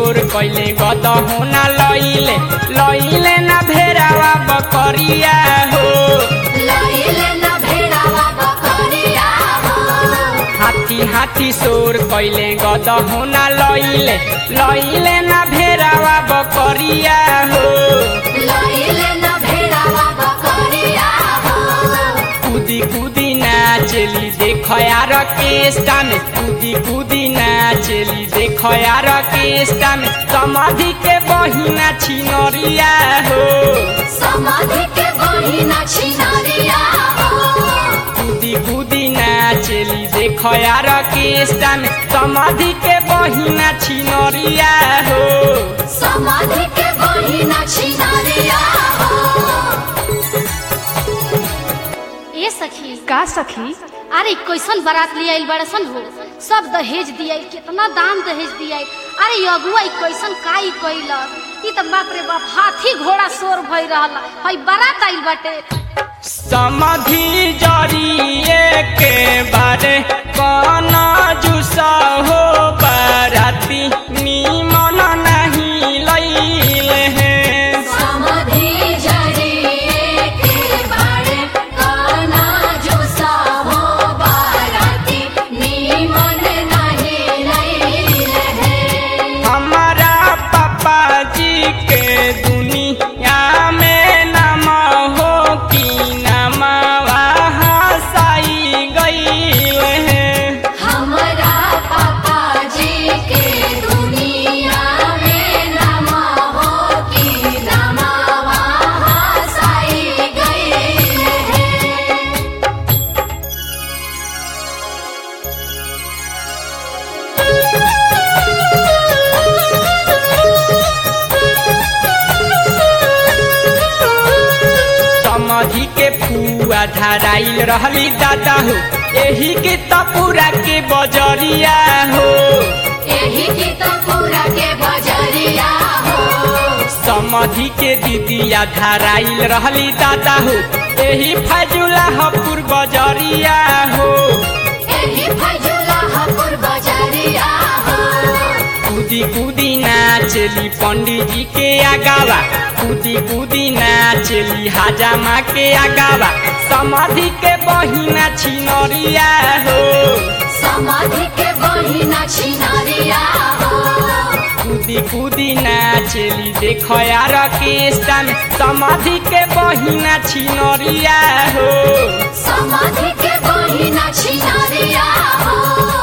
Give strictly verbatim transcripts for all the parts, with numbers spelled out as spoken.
सोर कैले गदहो ना लइले लइले ना भेड़ावा बकरिया हो लइले ना भेड़ावा बकरिया हो हाथी हाथी सोर कैले गदहो ना लइले लइले ना भेड़ावा बकरिया हो लइले ना भेड़ावा बकरिया हो कूदी कूदी नाचेली देखो यार केष्टा में कूदी कूदी नाचेली देखो यार केष्टा में समाधि के बहिना छिनरिया हो समाधि के बहिना छिनरिया हो कूदी कूदी नाचेली देखो यार केष्टा में समाधि के बहिना छिनरिया हो समाधि के बहिना छिनरिया हो। ए सखी का सखी? अरे कैसन बारात ले आइल बड़सन हो सब दहेज दिया कितना दाम दहेज दिया अरे अगुआ कैसन काई कैलस ई त बाप रे बाप हाथी घोड़ा शोर भई रहला हई बारात आइल बाटे समाधि जरिए के बारे कौन जुसा हो बाराती निमन नहीं लैले हैं समाधि जरिए के बारे काना जुसा हो बाराती निमन नहीं लैले हैं हमारा पापा जी के दुनिया में नाम हो कि नाम वहाँ साई गईले हैं हमरा पापा जी के दुनिया में नमा हो कि नमा वहाँ साई गई है। समाधि के फुआ धराइल रहली दादा हो एही के तपुरा के बजरिया हो एही की तो पूरा के बजरिया हो समाधि के दीदिया धराइल रहली दादा हो एही फजुला हपुर बजरिया हो एही फजुला हपुर बजरिया हो कूदी कूदी नाचली पंडित जी के आगावा कूदी कूदी नाचली हाजामा के आगावा समाधि के बहिना छिनरिया हो समाधि के बहिना छिनरिया हो कूदी कूदी नाचेली देखो यार केष्टा में समाधि के बहिना छिनरिया हो समाधि के बहिना छिनरिया हो।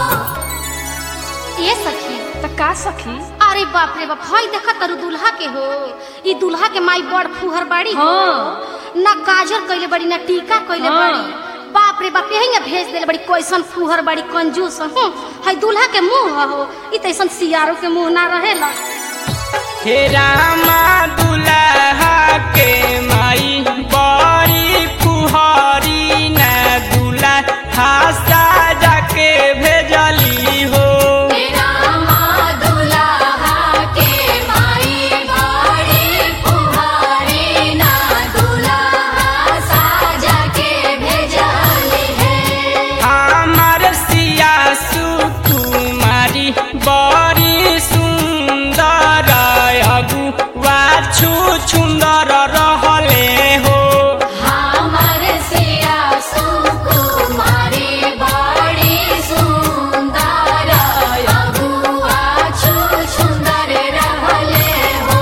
ए सखी त का सखी? अरे बाप रे बाप हई देखा तरु दुल्हा के हो ई दुल्हा के माई बड़ फुहर बाड़ी हो ना काजर कइले बड़ी ना टीका कइले हाँ। बड़ी बाप रे बाप यही भेज देले बड़ी कैसन फुहर बड़ी कंजूस हूँ हई दुल्हा के मुंह हो ई तैसन सियारो के मुंह ना रहेला हे रामा दुल्हा के माई बड़ी फुहरी ना दुल्हा साजा के भेजली हो रामा दुल्हा के माई बड़ी फुहारी ना दुल्हा साजा के भेजली है हमार सिया सुकुमारी बड़ी सुंदर अगुआ छु सुंदर रहले हो हमर सिया सुकुमारी बड़ी सुंदर अगुआ छु सुंदर रहले हो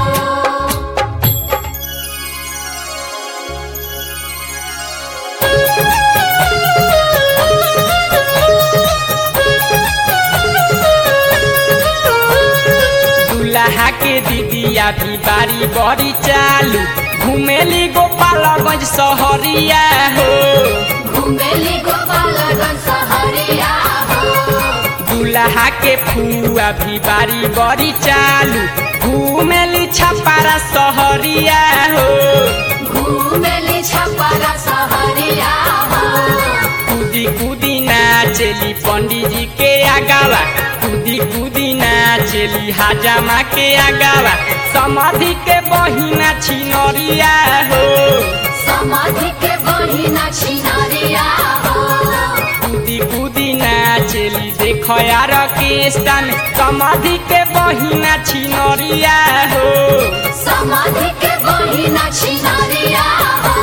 दुल्हा के दीदिया भी बारी बड़ी चालू घुमेली गोपालगंज शहरिया हो घुमेली गोपालगंज सहरिया हो दुल्हा के फुआ भी बारी बड़ी चालू घुमेली छपारा शहरिया हो घुमेली छपरा सहरिया हो कूदी कूदी नाचेली पंडित जी के आगावा कूदी कूदी नाचेली हाजामा के आगावा समाधि के बहिना छिनरिया हो समाधि के बहिना छिनरिया हो कूदी कूदी नाचेली देखो यार ऑर्केस्ट्रा में समाधि के बहिना छिनरिया हो समाधि के बहिना छिनरिया हो।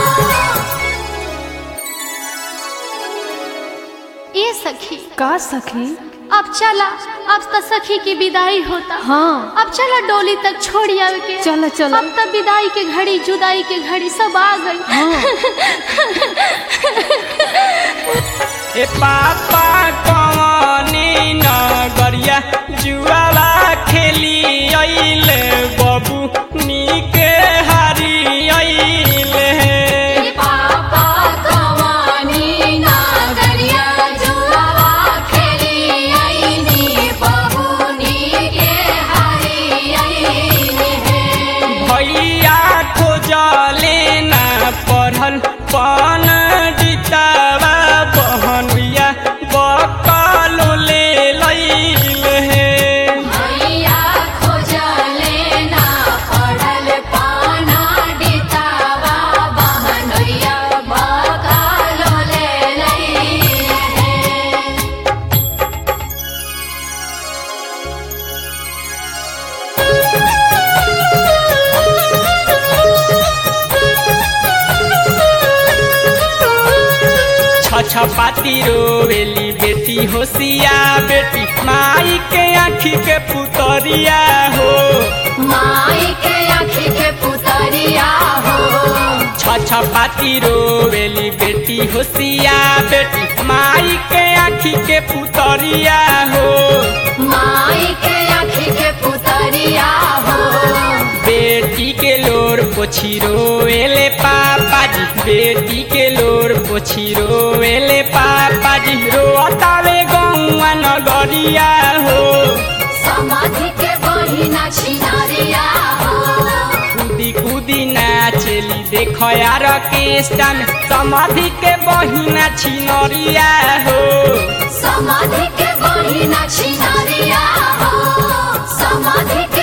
ए सखी का सखी? अब चला, अब तो सखी की विदाई होता। हाँ अब चला डोली तक छोड़ आवे के। चलो चलो। अब तो विदाई के घड़ी जुदाई के घड़ी सब आ गई। हाँ। ए पापा कवनी नगरिया जुआला खेली अइले बबू नीके हारी अइले पापा कवानी नागरिया जुआवा खेली आईनी बबूनी के हारी आईनी है। भैया खोजले ना पढ़ल पन डितावा बहनिया बकलो ले लैले भैया खोजले ना पढ़ल पाना डितावा बहनोइया बकालो ले लई है। छछपाती रोवेली बेटी होशिया बेटी माई के आँखी के पुतरिया हो माई के आँखी के पुतरिया हो छछपाती रोवेली बेटी होशिया बेटी माई के आँखी के पुतरिया हो माई के आँखी के पुतरिया हो। बेटी के लोर पोछी रोवेले पापा जी बेटी के लोर पोछी रोवेले पापा जी रोतावे गौआ नगरिया हो समाधि के बहिना छिनरिया हो कूदी कूदी नाचेली देखो यार ऑर्केस्ट्रा में समाधि के बहिना छिनरिया हो समाधि के बहिना छिनरिया हो समाधि के